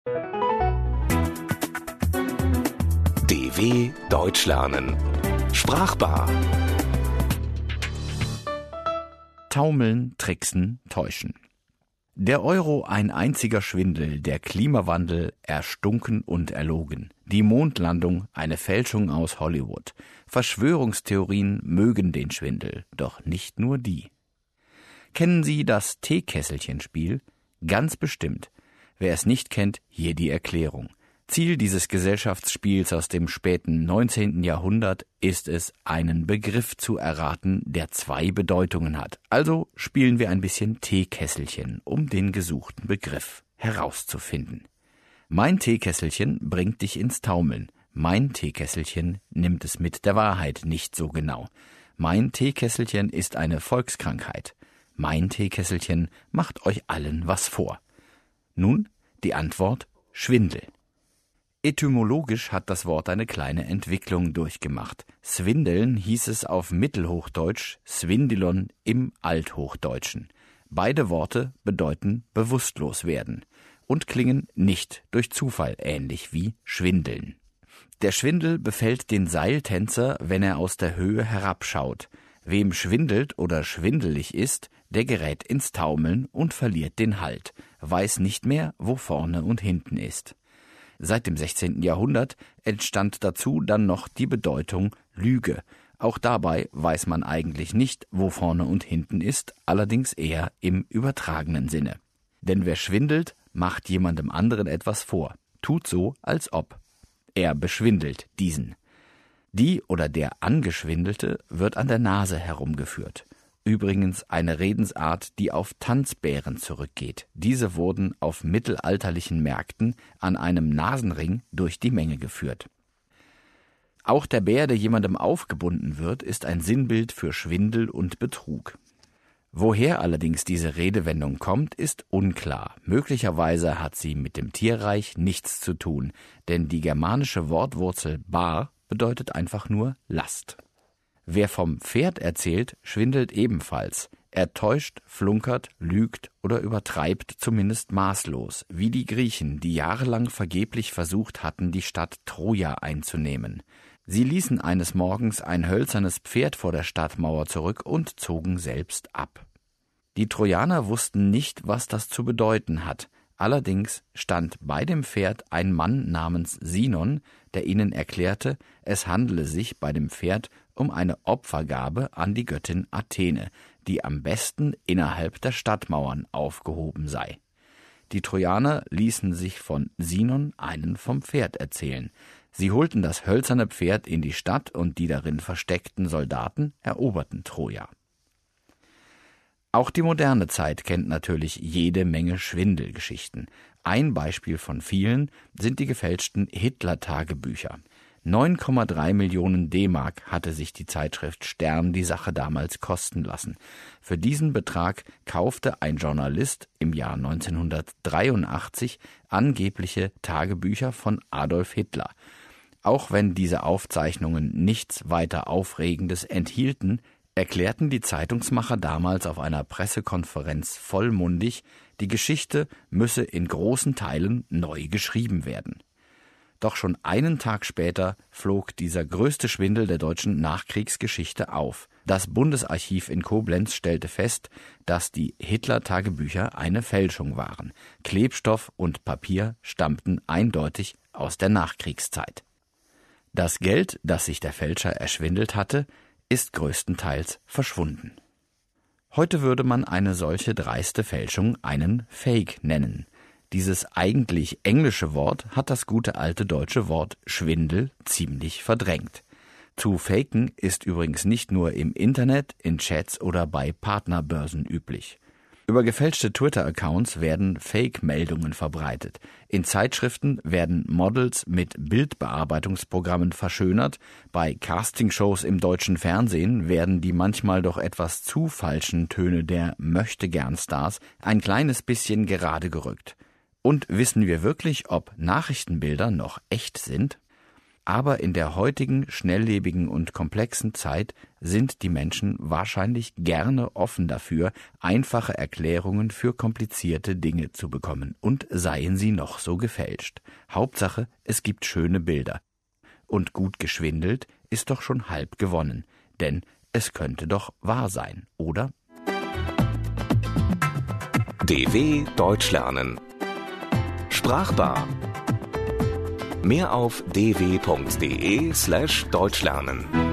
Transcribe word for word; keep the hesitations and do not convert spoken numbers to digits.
D W Deutsch lernen. Sprachbar. Taumeln, tricksen, täuschen. Der Euro ein einziger Schwindel, der Klimawandel erstunken und erlogen, die Mondlandung eine Fälschung aus Hollywood. Verschwörungstheorien mögen den Schwindel, doch nicht nur die. Kennen Sie das Teekesselchen-Spiel? Ganz bestimmt. Wer es nicht kennt, hier die Erklärung. Ziel dieses Gesellschaftsspiels aus dem späten neunzehnten Jahrhundert ist es, einen Begriff zu erraten, der zwei Bedeutungen hat. Also spielen wir ein bisschen Teekesselchen, um den gesuchten Begriff herauszufinden. Mein Teekesselchen bringt dich ins Taumeln. Mein Teekesselchen nimmt es mit der Wahrheit nicht so genau. Mein Teekesselchen ist eine Volkskrankheit. Mein Teekesselchen macht euch allen was vor. Nun die Antwort: Schwindel. Etymologisch hat das Wort eine kleine Entwicklung durchgemacht. Swindeln hieß es auf Mittelhochdeutsch, Swindilon im Althochdeutschen. Beide Worte bedeuten bewusstlos werden und klingen nicht durch Zufall ähnlich wie schwindeln. Der Schwindel befällt den Seiltänzer, wenn er aus der Höhe herabschaut. Wem schwindelt oder schwindelig ist, der gerät ins Taumeln und verliert den Halt, weiß nicht mehr, wo vorne und hinten ist. Seit dem sechzehnten Jahrhundert entstand dazu dann noch die Bedeutung Lüge. Auch dabei weiß man eigentlich nicht, wo vorne und hinten ist, allerdings eher im übertragenen Sinne. Denn wer schwindelt, macht jemandem anderen etwas vor, tut so, als ob. Er beschwindelt diesen. Die oder der Angeschwindelte wird an der Nase herumgeführt. Übrigens eine Redensart, die auf Tanzbären zurückgeht. Diese wurden auf mittelalterlichen Märkten an einem Nasenring durch die Menge geführt. Auch der Bär, der jemandem aufgebunden wird, ist ein Sinnbild für Schwindel und Betrug. Woher allerdings diese Redewendung kommt, ist unklar. Möglicherweise hat sie mit dem Tierreich nichts zu tun, denn die germanische Wortwurzel bar bedeutet einfach nur Last. Wer vom Pferd erzählt, schwindelt ebenfalls. Er täuscht, flunkert, lügt oder übertreibt zumindest maßlos, wie die Griechen, die jahrelang vergeblich versucht hatten, die Stadt Troja einzunehmen. Sie ließen eines Morgens ein hölzernes Pferd vor der Stadtmauer zurück und zogen selbst ab. Die Trojaner wussten nicht, was das zu bedeuten hat. Allerdings stand bei dem Pferd ein Mann namens Sinon, der ihnen erklärte, es handele sich bei dem Pferd um eine Opfergabe an die Göttin Athene, die am besten innerhalb der Stadtmauern aufgehoben sei. Die Trojaner ließen sich von Sinon einen vom Pferd erzählen. Sie holten das hölzerne Pferd in die Stadt und die darin versteckten Soldaten eroberten Troja. Auch die moderne Zeit kennt natürlich jede Menge Schwindelgeschichten. Ein Beispiel von vielen sind die gefälschten Hitler-Tagebücher. neun Komma drei Millionen D-Mark hatte sich die Zeitschrift Stern die Sache damals kosten lassen. Für diesen Betrag kaufte ein Journalist im Jahr neunzehnhundertdreiundachtzig angebliche Tagebücher von Adolf Hitler. Auch wenn diese Aufzeichnungen nichts weiter Aufregendes enthielten, erklärten die Zeitungsmacher damals auf einer Pressekonferenz vollmundig, die Geschichte müsse in großen Teilen neu geschrieben werden. Doch schon einen Tag später flog dieser größte Schwindel der deutschen Nachkriegsgeschichte auf. Das Bundesarchiv in Koblenz stellte fest, dass die Hitler-Tagebücher eine Fälschung waren. Klebstoff und Papier stammten eindeutig aus der Nachkriegszeit. Das Geld, das sich der Fälscher erschwindelt hatte, ist größtenteils verschwunden. Heute würde man eine solche dreiste Fälschung einen Fake nennen. Dieses eigentlich englische Wort hat das gute alte deutsche Wort Schwindel ziemlich verdrängt. Zu faken ist übrigens nicht nur im Internet, in Chats oder bei Partnerbörsen üblich. Über gefälschte Twitter-Accounts werden Fake-Meldungen verbreitet. In Zeitschriften werden Models mit Bildbearbeitungsprogrammen verschönert. Bei Castingshows im deutschen Fernsehen werden die manchmal doch etwas zu falschen Töne der Möchtegern-Stars ein kleines bisschen gerade gerückt. Und wissen wir wirklich, ob Nachrichtenbilder noch echt sind? Aber in der heutigen, schnelllebigen und komplexen Zeit sind die Menschen wahrscheinlich gerne offen dafür, einfache Erklärungen für komplizierte Dinge zu bekommen, und seien sie noch so gefälscht. Hauptsache, es gibt schöne Bilder. Und gut geschwindelt ist doch schon halb gewonnen, denn es könnte doch wahr sein, oder? D W Deutsch lernen. Sprachbar. Mehr auf d w punkt d e slash deutsch lernen.